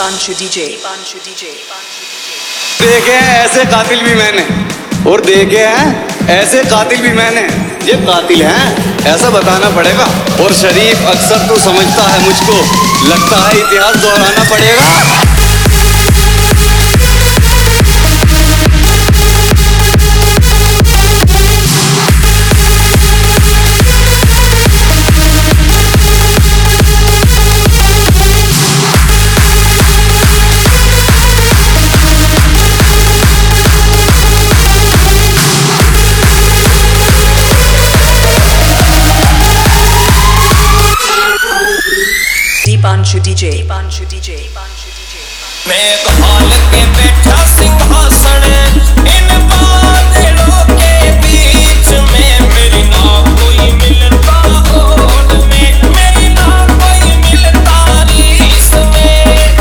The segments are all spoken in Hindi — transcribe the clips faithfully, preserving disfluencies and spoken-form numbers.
दीपांशु डीजे दीपांशु डीजे देखे हैं ऐसे कातिल भी मैंने, और देखे हैं ऐसे कातिल भी मैंने। ये कातिल हैं ऐसा बताना पड़ेगा। और शरीफ अक्सर तू समझता है मुझको, लगता है इतिहास दोहराना पड़ेगा। Deepanshu DJ Deepanshu DJ Deepanshu DJ मैं बहाल के बैठा सिंहासन इन बादलों के बीच में, मेरी ना कोई मिलता होड़ में, मेरी ना कोई मिलता रीस में।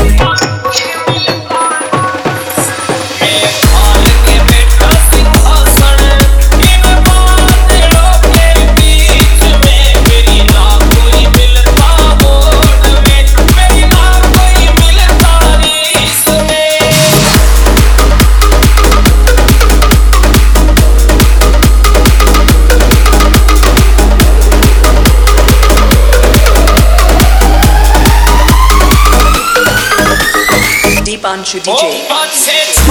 मैं बहाल के बैठा सिंहासन इन बादलों के बीच में, मेरी ना कोई मिलता होड़ में, मेरी ना कोई मिलता रीस में। दीपांशु ओ डीजे बात से